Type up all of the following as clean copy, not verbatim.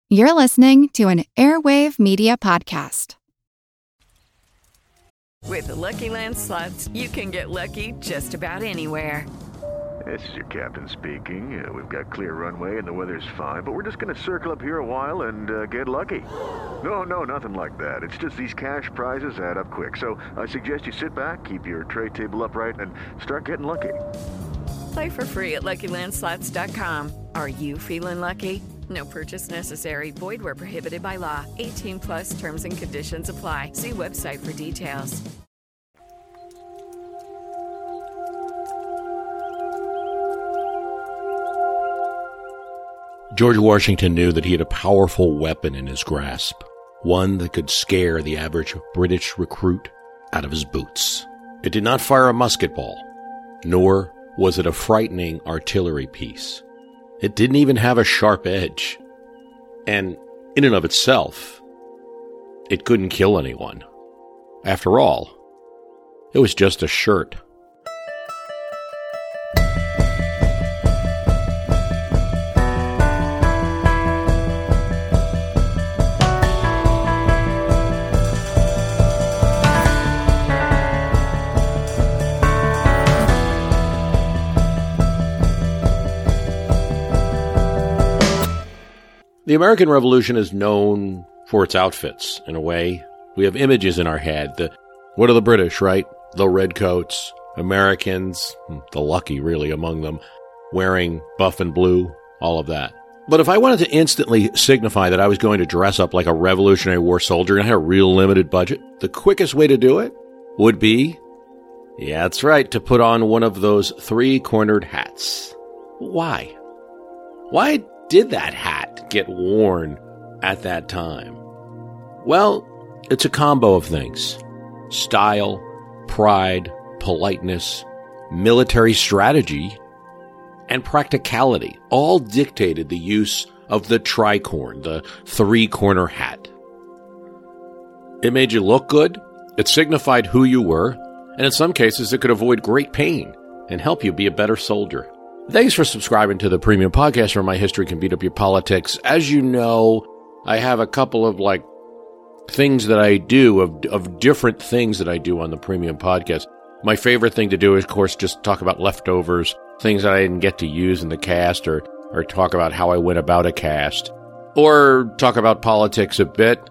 You're listening to an Airwave Media Podcast. With the Lucky Land Slots, you can get lucky just about anywhere. This is your captain speaking. We've got clear runway and the weather's fine, but we're just going to circle up here a while and get lucky. No, nothing like that. It's just these cash prizes add up quick. So I suggest you sit back, keep your tray table upright, and start getting lucky. Play for free at LuckyLandSlots.com. Are you feeling lucky? No purchase necessary. Void where prohibited by law. 18 plus terms and conditions apply. See website for details. George Washington knew that he had a powerful weapon in his grasp, one that could scare the average British recruit out of his boots. It did not fire a musket ball, nor was it a frightening artillery piece. It didn't even have a sharp edge. And in and of itself, it couldn't kill anyone. After all, it was just a shirt. The American Revolution is known for its outfits, in a way. We have images in our head. What are the British, right? The redcoats, Americans, the lucky really among them, wearing buff and blue, all of that. But if I wanted to instantly signify that I was going to dress up like a Revolutionary War soldier and I had a real limited budget, the quickest way to do it would be, yeah, that's right, to put on one of those three-cornered hats. Why? Why did that hat get worn at that time? Well, it's a combo of things. Style, pride, politeness, military strategy, and practicality all dictated the use of the tricorn, the three-corner hat. It made you look good, it signified who you were, and in some cases it could avoid great pain and help you be a better soldier. Thanks for subscribing to the Premium Podcast where my history can beat up your politics. As you know, I have a couple of things that I do, of different things that I do on the Premium Podcast. My favorite thing to do is, of course, just talk about leftovers, things that I didn't get to use in the cast, or talk about how I went about a cast, or talk about politics a bit,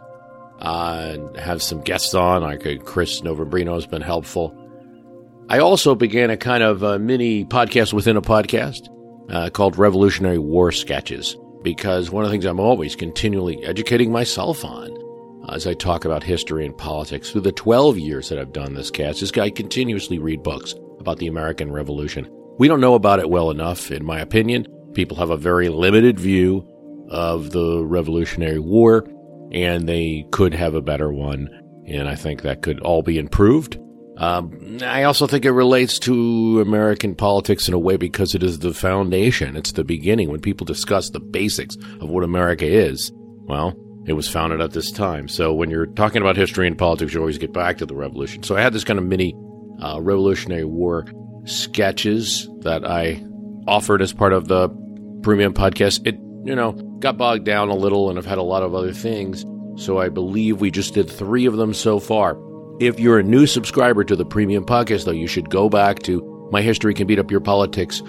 have some guests on, like Chris Novembrino has been helpful. I also began a kind of a mini podcast within a podcast called Revolutionary War Sketches, because one of the things I'm always continually educating myself on as I talk about history and politics through the 12 years that I've done this cast is I continuously read books about the American Revolution. We don't know about it well enough, in my opinion. People have a very limited view of the Revolutionary War, and they could have a better one, and I think that could all be improved. I also think it relates to American politics in a way because it is the foundation. It's the beginning. When people discuss the basics of what America is, well, it was founded at this time. So when you're talking about history and politics, you always get back to the Revolution. So I had this kind of mini Revolutionary War sketches that I offered as part of the Premium Podcast. It, got bogged down a little, and I've had a lot of other things. So I believe we just did 3 of them so far. If you're a new subscriber to the Premium Podcast, though, you should go back to My History Can Beat Up Your Politics,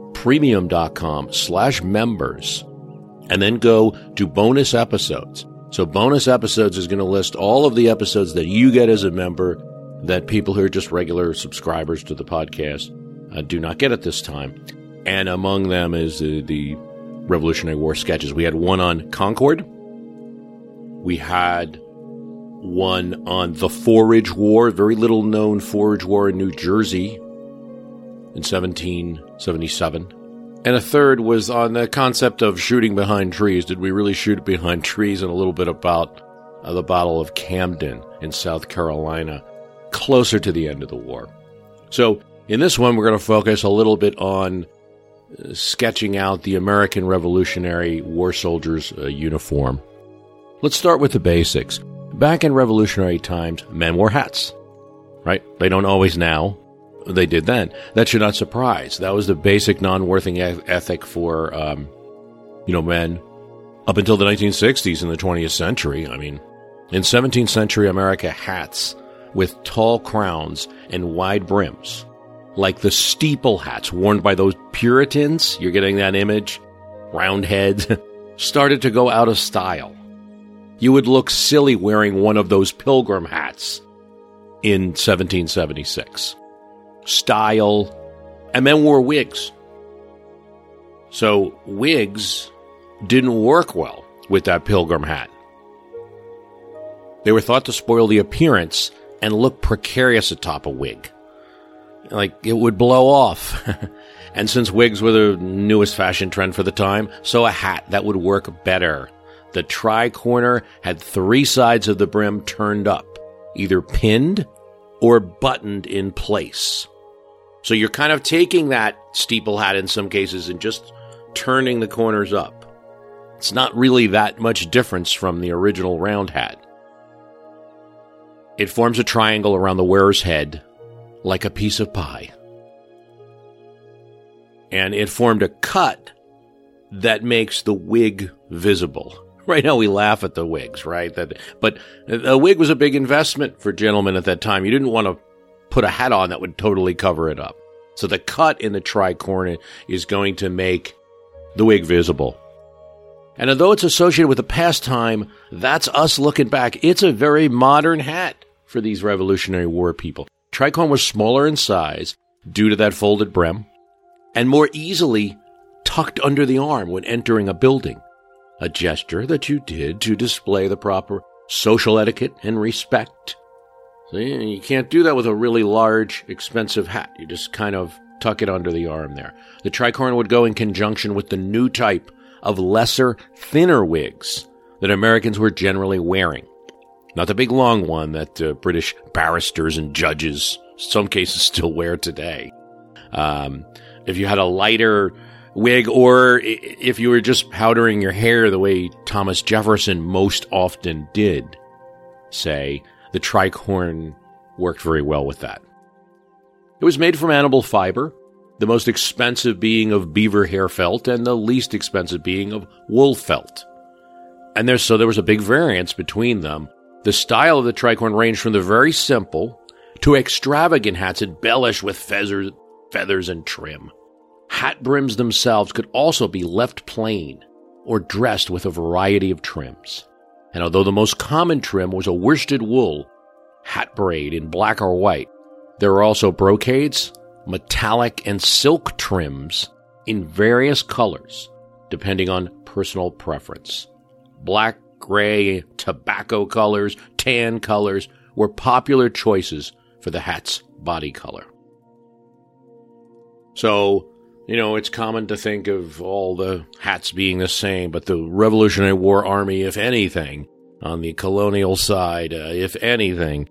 premium.com/members, and then go to bonus episodes. So bonus episodes is going to list all of the episodes that you get as a member that people who are just regular subscribers to the podcast do not get at this time. And among them is the Revolutionary War sketches. We had one on Concord. We had one on the Forage War, very little known Forage War in New Jersey in 1777. And a third was on the concept of shooting behind trees. Did we really shoot behind trees? And a little bit about the Battle of Camden in South Carolina, closer to the end of the war. So in this one, we're going to focus a little bit on sketching out the American Revolutionary War soldiers' uniform. Let's start with the basics. Back in Revolutionary times, men wore hats, right? They don't always now. They did then. That should not surprise. That was the basic non-worthing ethic for, men up until the 1960s in the 20th century. I mean, in 17th century America, hats with tall crowns and wide brims, like the steeple hats worn by those Puritans, you're getting that image, round heads, started to go out of style. You would look silly wearing one of those pilgrim hats in 1776. Style, and men wore wigs. So wigs didn't work well with that pilgrim hat. They were thought to spoil the appearance and look precarious atop a wig. Like it would blow off. And since wigs were the newest fashion trend for the time, so a hat that would work better. The tri-corner had 3 sides of the brim turned up, either pinned or buttoned in place. So you're kind of taking that steeple hat in some cases and just turning the corners up. It's not really that much difference from the original round hat. It forms a triangle around the wearer's head, like a piece of pie. And it formed a cut that makes the wig visible. Right now we laugh at the wigs, right? But a wig was a big investment for gentlemen at that time. You didn't want to put a hat on that would totally cover it up. So the cut in the tri-corner is going to make the wig visible. And although it's associated with the pastime, that's us looking back. It's a very modern hat for these Revolutionary War people. Tricorn was smaller in size due to that folded brim and more easily tucked under the arm when entering a building, a gesture that you did to display the proper social etiquette and respect. So you can't do that with a really large, expensive hat. You just kind of tuck it under the arm there. The tricorn would go in conjunction with the new type of lesser, thinner wigs that Americans were generally wearing. Not the big long one that British barristers and judges, in some cases, still wear today. If you had a lighter wig, or if you were just powdering your hair the way Thomas Jefferson most often did, say, the tricorn worked very well with that. It was made from animal fiber, the most expensive being of beaver hair felt and the least expensive being of wool felt. And there was a big variance between them. The style of the tricorn ranged from the very simple to extravagant hats embellished with feathers and trim. Hat brims themselves could also be left plain or dressed with a variety of trims. And although the most common trim was a worsted wool hat braid in black or white, there were also brocades, metallic, and silk trims in various colors, depending on personal preference. Black, gray, tobacco colors, tan colors were popular choices for the hat's body color. So, it's common to think of all the hats being the same, but the Revolutionary War Army, if anything, on the colonial side, if anything,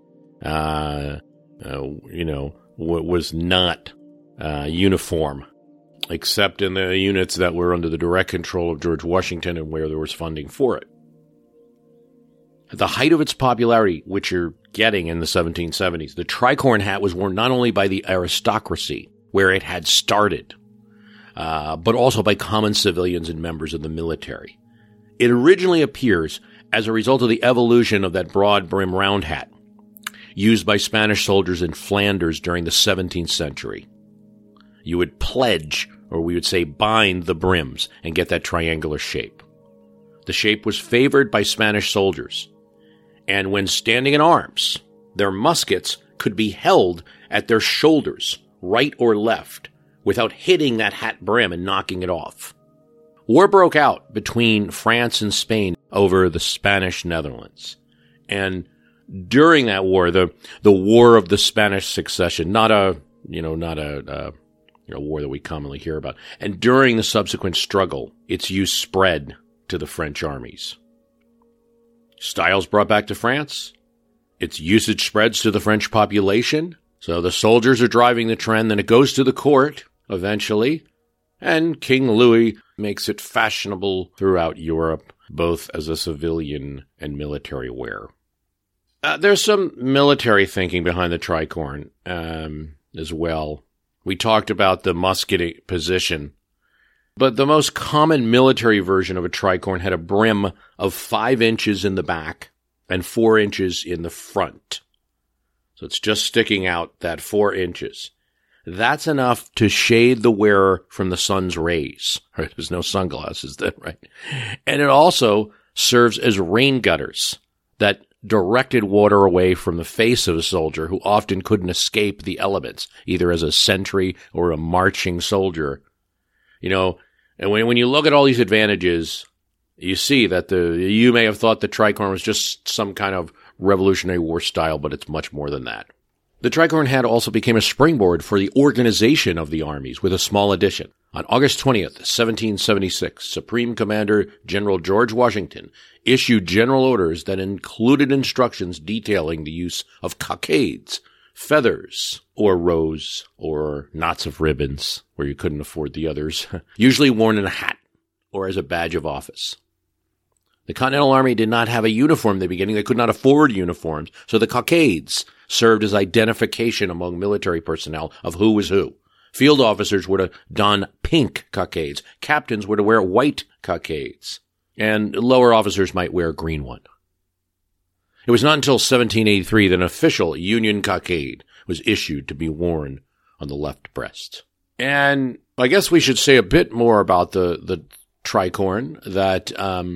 was not uniform, except in the units that were under the direct control of George Washington and where there was funding for it. At the height of its popularity, which you're getting in the 1770s, the tricorn hat was worn not only by the aristocracy, where it had started, but also by common civilians and members of the military. It originally appears as a result of the evolution of that broad brim round hat used by Spanish soldiers in Flanders during the 17th century. You would pledge, or we would say bind, the brims and get that triangular shape. The shape was favored by Spanish soldiers, and when standing in arms, their muskets could be held at their shoulders, right or left, without hitting that hat brim and knocking it off. War broke out between France and Spain over the Spanish Netherlands. And during that war, the War of the Spanish Succession, not a war that we commonly hear about. And during the subsequent struggle, its use spread to the French armies. Styles brought back to France. Its usage spreads to the French population. So the soldiers are driving the trend, then it goes to the court, eventually, and King Louis makes it fashionable throughout Europe, both as a civilian and military wear. There's some military thinking behind the tricorn as well. We talked about the musket position. But the most common military version of a tricorn had a brim of 5 inches in the back and 4 inches in the front. So it's just sticking out that 4 inches. That's enough to shade the wearer from the sun's rays. Right? There's no sunglasses then, right? And it also serves as rain gutters that directed water away from the face of a soldier who often couldn't escape the elements, either as a sentry or a marching soldier. You know, and when you look at all these advantages, you see that you may have thought the tricorn was just some kind of Revolutionary War style, but it's much more than that. The tricorn hat also became a springboard for the organization of the armies with a small addition. On August 20th, 1776, Supreme Commander General George Washington issued general orders that included instructions detailing the use of cockades, feathers, or rows, or knots of ribbons, where you couldn't afford the others, usually worn in a hat or as a badge of office. The Continental Army did not have a uniform in the beginning. They could not afford uniforms, so the cockades served as identification among military personnel of who was who. Field officers were to don pink cockades. Captains were to wear white cockades. And lower officers might wear a green one. It was not until 1783 that an official Union cockade was issued to be worn on the left breast. And I guess we should say a bit more about the tricorn, that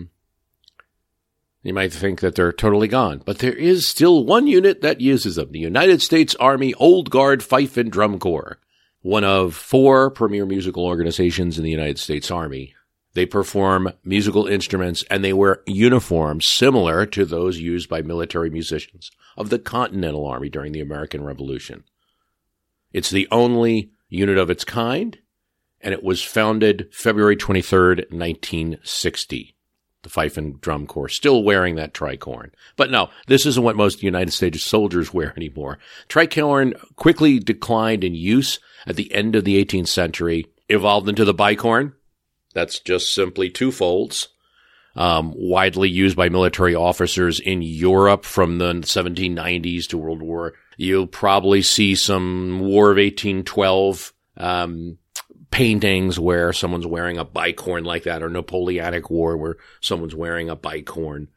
you might think that they're totally gone, but there is still one unit that uses them, the United States Army Old Guard Fife and Drum Corps, one of 4 premier musical organizations in the United States Army. They perform musical instruments and they wear uniforms similar to those used by military musicians of the Continental Army during the American Revolution. It's the only unit of its kind, and it was founded February 23rd, 1960. The Fife and Drum Corps still wearing that tricorn. But no, this isn't what most United States soldiers wear anymore. Tricorn quickly declined in use at the end of the 18th century, evolved into the bicorn. That's just simply 2 folds, widely used by military officers in Europe from the 1790s to World War. You'll probably see some War of 1812 paintings where someone's wearing a bicorn like that, or Napoleonic War where someone's wearing a bicorn.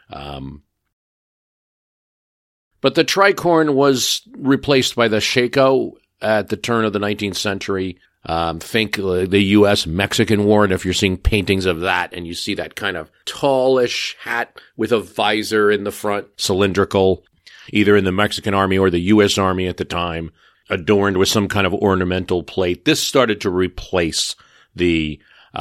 But the tricorn was replaced by the shako at the turn of the 19th century. Think the U.S.-Mexican War, and if you're seeing paintings of that and you see that kind of tallish hat with a visor in the front, cylindrical, either in the Mexican Army or the U.S. Army at the time, adorned with some kind of ornamental plate. This started to replace the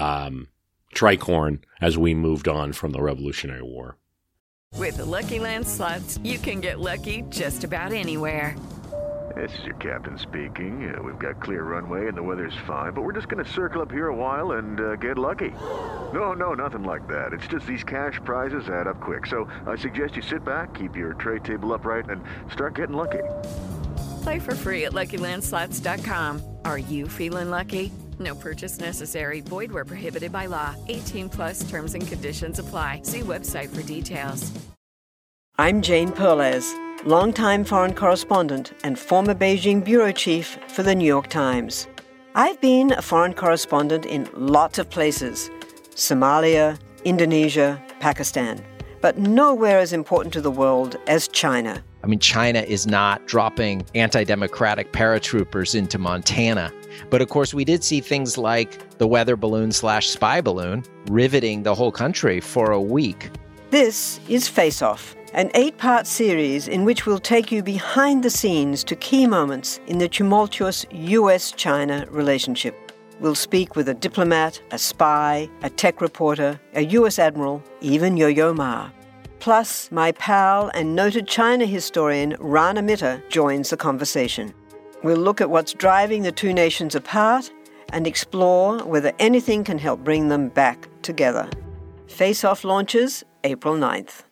tricorn as we moved on from the Revolutionary War. With the Lucky Land Slots, you can get lucky just about anywhere. This is your captain speaking. We've got clear runway and the weather's fine, but we're just going to circle up here a while and get lucky. No, nothing like that. It's just these cash prizes add up quick. So I suggest you sit back, keep your tray table upright, and start getting lucky. Play for free at LuckyLandSlots.com. Are you feeling lucky? No purchase necessary. Void where prohibited by law. 18+ terms and conditions apply. See website for details. I'm Jane Perlez, longtime foreign correspondent and former Beijing bureau chief for the New York Times. I've been a foreign correspondent in lots of places: Somalia, Indonesia, Pakistan, but nowhere as important to the world as China. I mean, China is not dropping anti-democratic paratroopers into Montana. But of course, we did see things like the weather balloon/spy balloon riveting the whole country for a week. This is Face Off, an 8-part series in which we'll take you behind the scenes to key moments in the tumultuous U.S.-China relationship. We'll speak with a diplomat, a spy, a tech reporter, a U.S. admiral, even Yo-Yo Ma. Plus, my pal and noted China historian Rana Mitter joins the conversation. We'll look at what's driving the two nations apart and explore whether anything can help bring them back together. Face Off launches April 9th.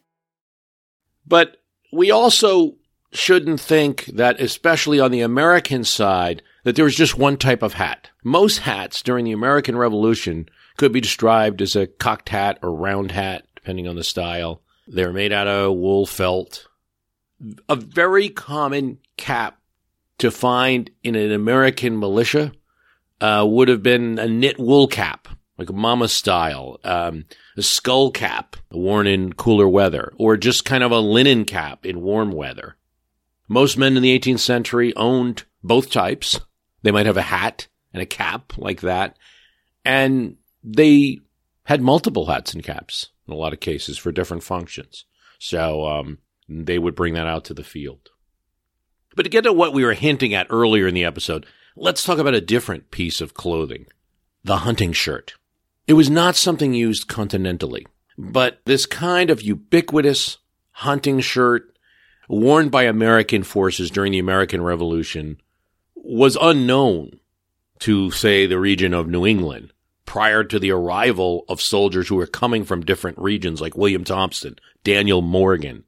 But we also shouldn't think that, especially on the American side, that there was just one type of hat. Most hats during the American Revolution could be described as a cocked hat or round hat, depending on the style. They're made out of wool felt. A very common cap to find in an American militia would have been a knit wool cap, like a mama style, a skull cap worn in cooler weather, or just kind of a linen cap in warm weather. Most men in the 18th century owned both types. They might have a hat and a cap like that, and they had multiple hats and caps in a lot of cases for different functions. So they would bring that out to the field. But to get to what we were hinting at earlier in the episode, let's talk about a different piece of clothing, the hunting shirt. It was not something used continentally, but this kind of ubiquitous hunting shirt worn by American forces during the American Revolution was unknown to, say, the region of New England prior to the arrival of soldiers who were coming from different regions like William Thompson, Daniel Morgan,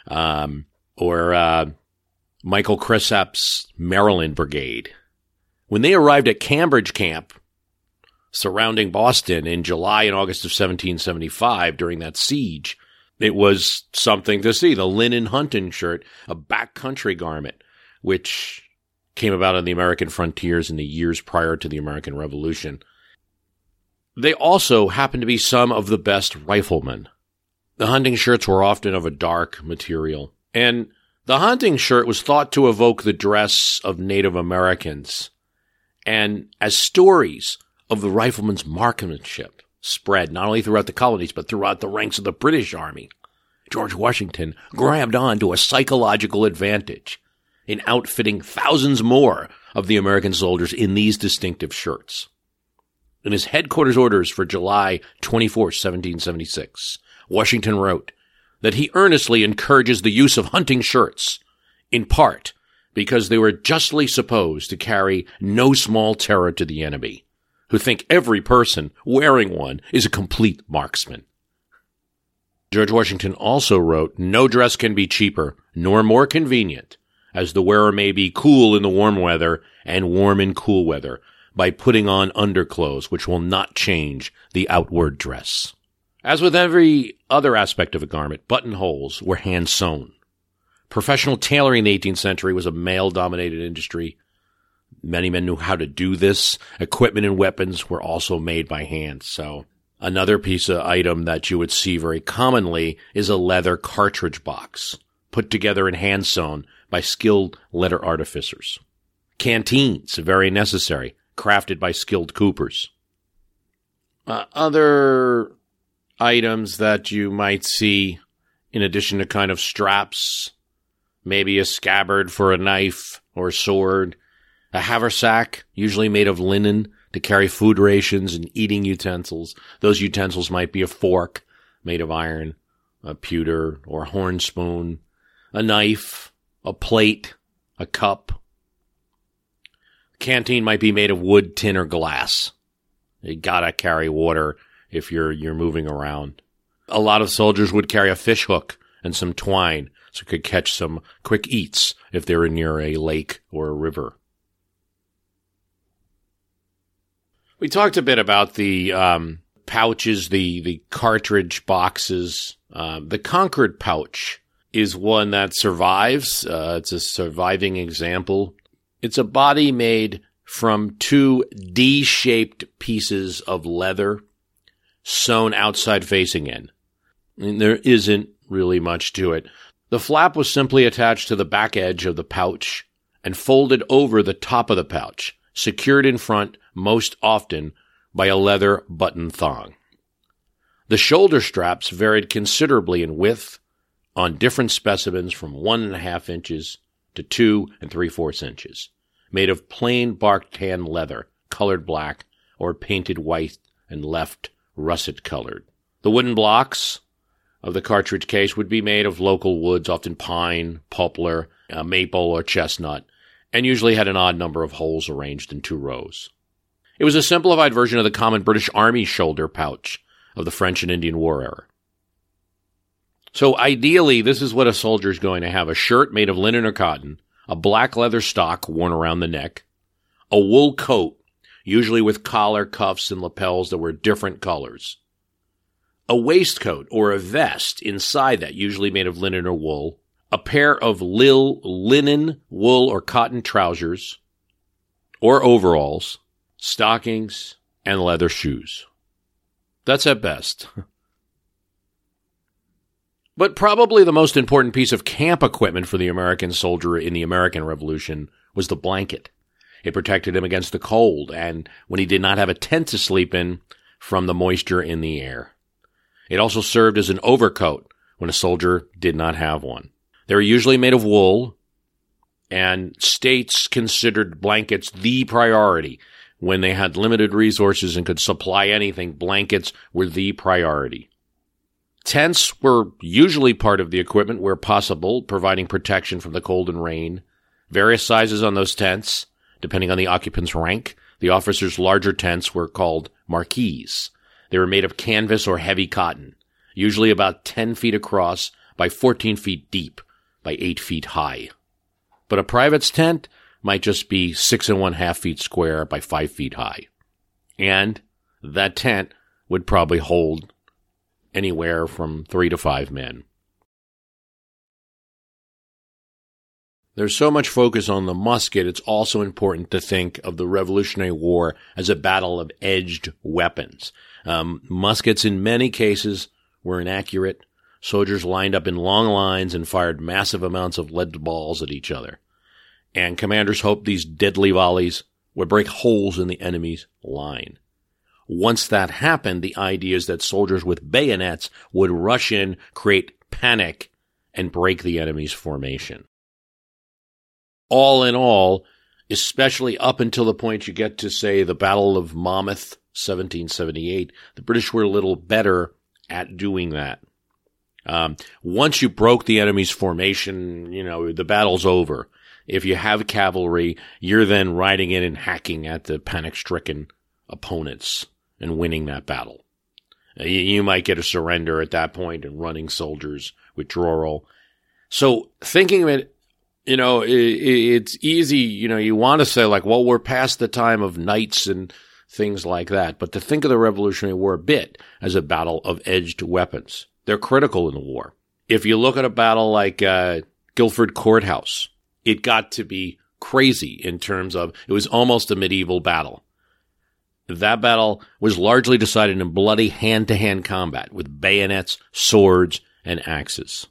or Michael Cresap's Maryland Brigade. When they arrived at Cambridge Camp, surrounding Boston in July and August of 1775 during that siege, it was something to see. The linen hunting shirt, a backcountry garment, which came about on the American frontiers in the years prior to the American Revolution. They also happened to be some of the best riflemen. The hunting shirts were often of a dark material, and the hunting shirt was thought to evoke the dress of Native Americans. And as stories of the rifleman's marksmanship spread not only throughout the colonies, but throughout the ranks of the British Army, George Washington grabbed on to a psychological advantage in outfitting thousands more of the American soldiers in these distinctive shirts. In his headquarters orders for July 24, 1776, Washington wrote that he earnestly encourages the use of hunting shirts, in part because they were justly supposed to carry no small terror to the enemy, who think every person wearing one is a complete marksman. George Washington also wrote, "No dress can be cheaper nor more convenient, as the wearer may be cool in the warm weather and warm in cool weather, by putting on underclothes which will not change the outward dress." As with every other aspect of a garment, buttonholes were hand-sewn. Professional tailoring in the 18th century was a male-dominated industry. Many men knew how to do this. Equipment and weapons were also made by hand. So another piece of item that you would see very commonly is a leather cartridge box, put together and hand-sewn by skilled leather artificers. Canteens, very necessary, crafted by skilled coopers. Other items that you might see, in addition to kind of straps, maybe a scabbard for a knife or sword, a haversack, usually made of linen, to carry food rations and eating utensils. Those utensils might be a fork made of iron, a pewter or horn spoon, a knife, a plate, a cup. Canteen might be made of wood, tin, or glass. You gotta carry water if you're moving around. A lot of soldiers would carry a fish hook and some twine so you could catch some quick eats if they were near a lake or a river. We talked a bit about the pouches, the cartridge boxes. The Concord pouch is one that survives. It's a surviving example. It's a body made from two D-shaped pieces of leather sewn outside facing in. And there isn't really much to it. The flap was simply attached to the back edge of the pouch and folded over the top of the pouch, secured in front most often by a leather button thong. The shoulder straps varied considerably in width on different specimens from 1.5 inches to 2 3/4 inches, made of plain bark tan leather, colored black, or painted white and left russet colored. The wooden blocks of the cartridge case would be made of local woods, often pine, poplar, maple, or chestnut, and usually had an odd number of holes arranged in 2 rows. It was a simplified version of the common British Army shoulder pouch of the French and Indian War era. So ideally, this is what a soldier is going to have: a shirt made of linen or cotton, a black leather stock worn around the neck, a wool coat, usually with collar, cuffs, and lapels that were different colors, a waistcoat or a vest inside that, usually made of linen or wool, a pair of linen, wool, or cotton trousers or overalls, stockings, and leather shoes. That's at best. But probably the most important piece of camp equipment for the American soldier in the American Revolution was the blanket. It protected him against the cold and, when he did not have a tent to sleep in, from the moisture in the air. It also served as an overcoat when a soldier did not have one. They were usually made of wool, and states considered blankets the priority. When they had limited resources and could supply anything, blankets were the priority. Tents were usually part of the equipment where possible, providing protection from the cold and rain. Various sizes on those tents, depending on the occupant's rank. The officers' larger tents were called marquees. They were made of canvas or heavy cotton, usually about 10 feet across by 14 feet deep by 8 feet high. But a private's tent might just be 6 1/2 feet square by 5 feet high. And that tent would probably hold anywhere from 3 to 5 men. There's so much focus on the musket, it's also important to think of the Revolutionary War as a battle of edged weapons. Muskets in many cases were inaccurate. Soldiers lined up in long lines and fired massive amounts of lead balls at each other. And commanders hoped these deadly volleys would break holes in the enemy's line. Once that happened, the idea is that soldiers with bayonets would rush in, create panic, and break the enemy's formation. All in all, especially up until the point you get to, say, the Battle of Monmouth, 1778, the British were a little better at doing that. Once you broke the enemy's formation, the battle's over. If you have cavalry, you're then riding in and hacking at the panic-stricken opponents and winning that battle. You might get a surrender at that point and running soldiers, withdrawal. So thinking of it, it's easy, you want to say we're past the time of knights and things like that. But to think of the Revolutionary War a bit as a battle of edged weapons. They're critical in the war. If you look at a battle like Guilford Courthouse, it got to be crazy in terms of it was almost a medieval battle. That battle was largely decided in bloody hand-to-hand combat with bayonets, swords, and axes.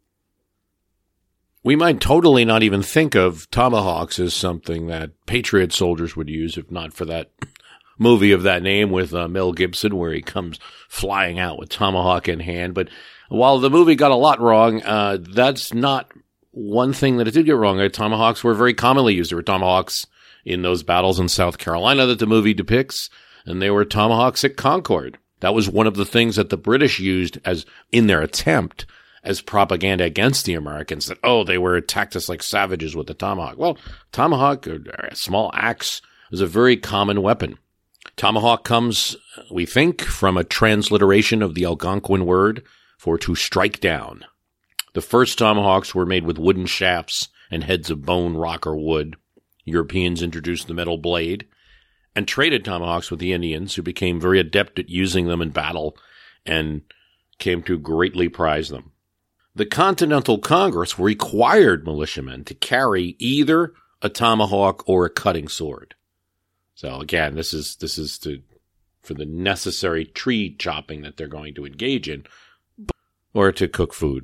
We might totally not even think of tomahawks as something that Patriot soldiers would use, if not for that movie of that name with Mel Gibson, where he comes flying out with tomahawk in hand. But while the movie got a lot wrong, that's not one thing that it did get wrong. Tomahawks were very commonly used. There were tomahawks in those battles in South Carolina that the movie depicts, and they were tomahawks at Concord. That was one of the things that the British used as in their attempt as propaganda against the Americans, that, they were attacked us like savages with the tomahawk. Well, tomahawk, or a small axe, was a very common weapon. Tomahawk comes, we think, from a transliteration of the Algonquin word for to strike down. The first tomahawks were made with wooden shafts and heads of bone, rock, or wood. Europeans introduced the metal blade and traded tomahawks with the Indians, who became very adept at using them in battle and came to greatly prize them. The Continental Congress required militiamen to carry either a tomahawk or a cutting sword. So again, this is for the necessary tree chopping that they're going to engage in, or to cook food.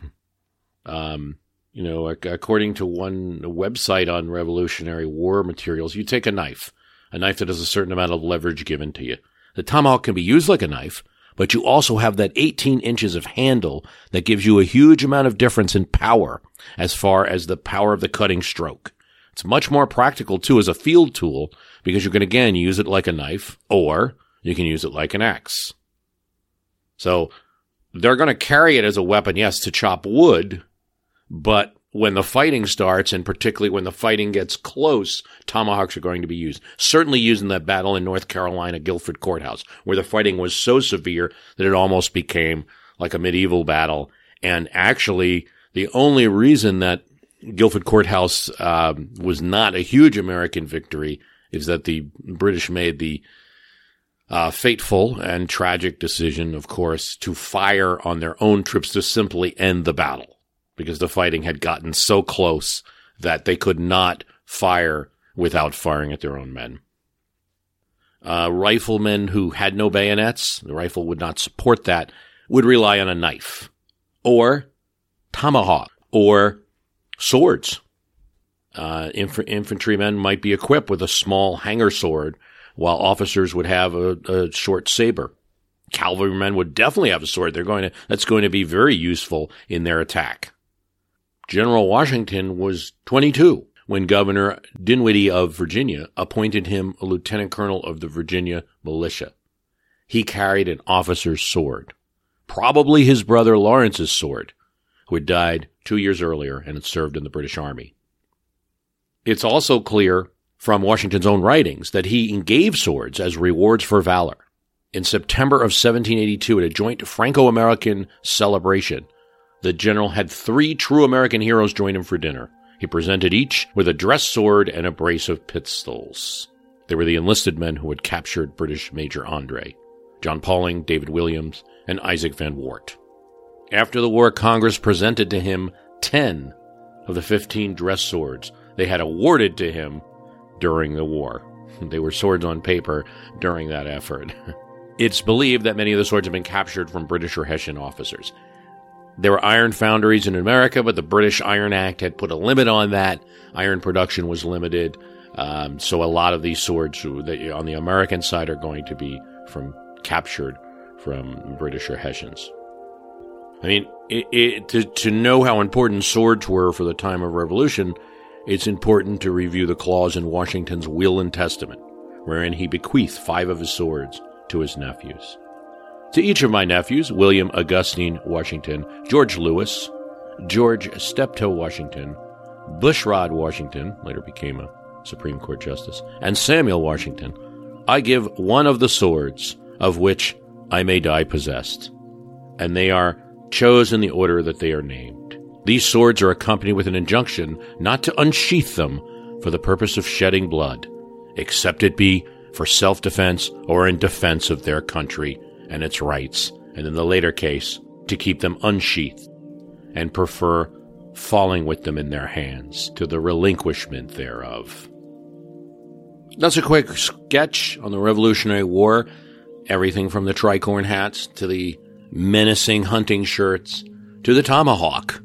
According to one website on Revolutionary War materials, you take a knife that has a certain amount of leverage given to you. The tomahawk can be used like a knife, but you also have that 18 inches of handle that gives you a huge amount of difference in power as far as the power of the cutting stroke. It's much more practical, too, as a field tool, because you can, again, use it like a knife, or you can use it like an axe. So they're going to carry it as a weapon, yes, to chop wood, but when the fighting starts, and particularly when the fighting gets close, tomahawks are going to be used. Certainly used in that battle in North Carolina, Guilford Courthouse, where the fighting was so severe that it almost became like a medieval battle. And actually, the only reason that Guilford Courthouse was not a huge American victory is that the British made the fateful and tragic decision, of course, to fire on their own troops to simply end the battle, because the fighting had gotten so close that they could not fire without firing at their own men. Riflemen who had no bayonets, the rifle would not support that, would rely on a knife or tomahawk or swords. Infantrymen might be equipped with a small hanger sword, while officers would have a short saber. Cavalrymen would definitely have a sword. That's going to be very useful in their attack. General Washington was 22 when Governor Dinwiddie of Virginia appointed him a lieutenant colonel of the Virginia militia. He carried an officer's sword, probably his brother Lawrence's sword, who had died 2 years earlier and had served in the British Army. It's also clear from Washington's own writings that he gave swords as rewards for valor. In September of 1782, at a joint Franco-American celebration, the general had 3 true American heroes join him for dinner. He presented each with a dress sword and a brace of pistols. They were the enlisted men who had captured British Major Andre, John Pauling, David Williams, and Isaac Van Wart. After the war, Congress presented to him 10 of the 15 dress swords they had awarded to him during the war. They were swords on paper during that effort. It's believed that many of the swords have been captured from British or Hessian officers. There were iron foundries in America, but the British Iron Act had put a limit on that. Iron production was limited. So a lot of these swords on the American side are going to be captured from British or Hessians. I mean, to know how important swords were for the time of Revolution, it's important to review the clause in Washington's Will and Testament, wherein he bequeathed 5 of his swords to his nephews. To each of my nephews, William Augustine Washington, George Lewis, George Steptoe Washington, Bushrod Washington, later became a Supreme Court Justice, and Samuel Washington, I give one of the swords of which I may die possessed. And they are chose in the order that they are named. These swords are accompanied with an injunction not to unsheath them for the purpose of shedding blood, except it be for self-defense or in defense of their country and its rights, and in the later case, to keep them unsheathed, and prefer falling with them in their hands to the relinquishment thereof. That's a quick sketch on the Revolutionary War, everything from the tricorn hats to the menacing hunting shirts to the tomahawk.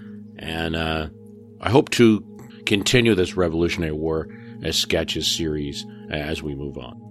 And I hope to continue this Revolutionary War as sketches series as we move on.